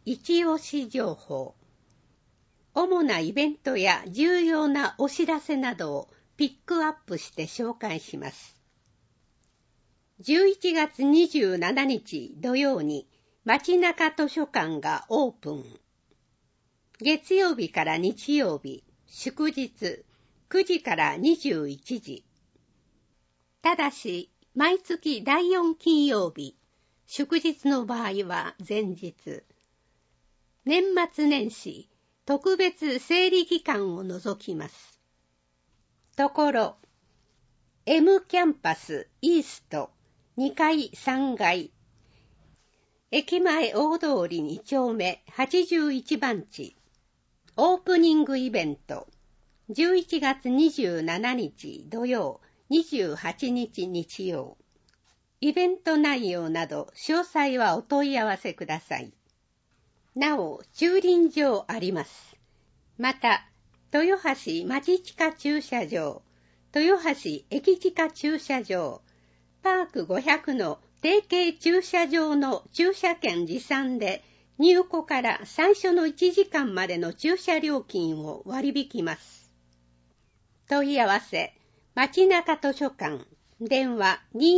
一押し情報。主なイベントや重要なお知らせなどをピックアップして紹介します。11月27日土曜に街中図書館がオープン。月曜日から日曜日、祝日、9時から21時。ただし、毎月第4金曜日、祝日の場合は前日。年末年始、特別整理期間を除きます。ところ、M キャンパスイースト2階3階、駅前大通り2丁目81番地、オープニングイベント、11月27日土曜、28日日曜。イベント内容など詳細はお問い合わせください。なお、駐輪場あります。また、豊橋町地駐車場、豊橋駅地駐車場、パーク500の提携駐車場の駐車券持参で、入庫から最初の1時間までの駐車料金を割り引きます。問い合わせ、街中図書館、電話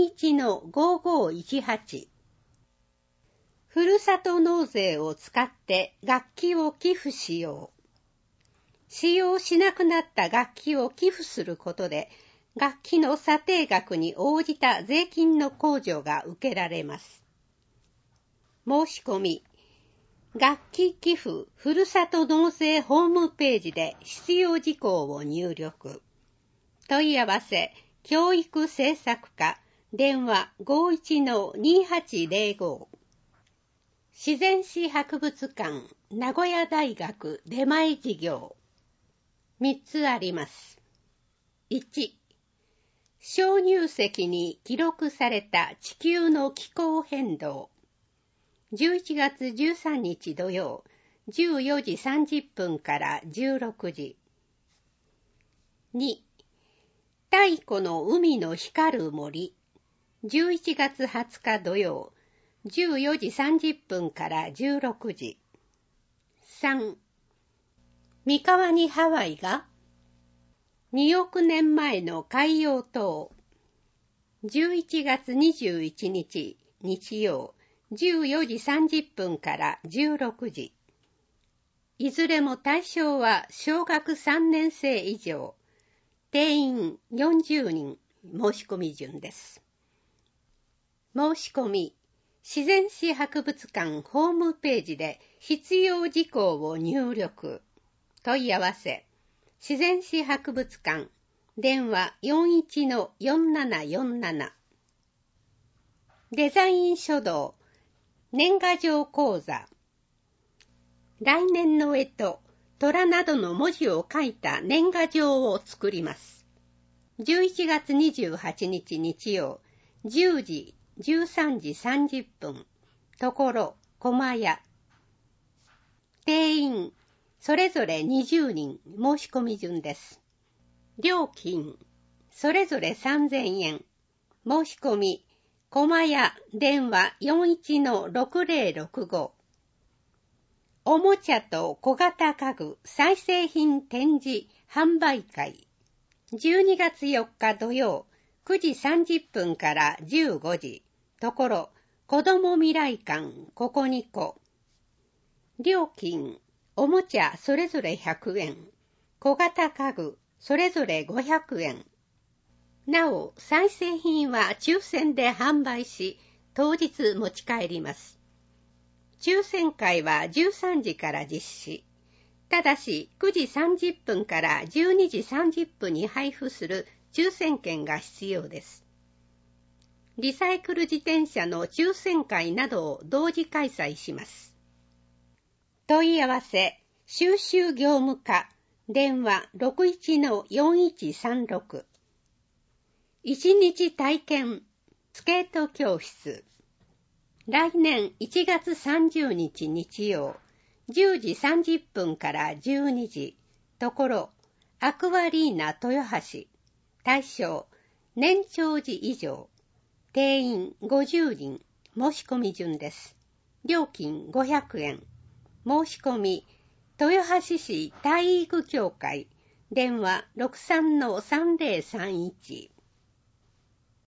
21-5518。ふるさと納税を使って楽器を寄付しよう。使用しなくなった楽器を寄付することで、楽器の査定額に応じた税金の控除が受けられます。申し込み、楽器寄付ふるさと納税ホームページで必要事項を入力。問い合わせ、教育政策課、電話 51-2805。自然史博物館、名古屋大学出前事業。3つあります。1、鍾乳石に記録された地球の気候変動。11月13日土曜、14時30分から16時。2、太古の海の光る森。11月20日土曜、14時30分から16時。3、三河にハワイが2億年前の海洋島。11月21日日曜、14時30分から16時。いずれも対象は小学3年生以上。定員40人、申し込み順です。申し込み、自然史博物館ホームページで必要事項を入力。問い合わせ、自然史博物館、電話 41-4747。デザイン書道、年賀状講座。来年の干支、虎などの文字を書いた年賀状を作ります。11月28日日曜、10時、13時30分、ところ、駒屋。定員、それぞれ20人、申し込み順です。料金、それぞれ3000円。申し込み、駒屋、電話 41-6065。おもちゃと小型家具再生品展示販売会。12月4日土曜、9時30分から15時。ところ、子ども未来館ここにこ。料金、おもちゃそれぞれ100円。小型家具それぞれ500円。なお、再生品は抽選で販売し、当日持ち帰ります。抽選会は13時から実施。ただし、9時30分から12時30分に配布する抽選券が必要です。リサイクル自転車の抽選会などを同時開催します。問い合わせ、収集業務課、電話 61-4136。1日体験、スケート教室。来年1月30日日曜、10時30分から12時。ところ、アクアリーナ豊橋。対象、年長児以上。定員50人。申し込み順です。料金500円。 申し込み、豊橋市体育協会、電話 63-3031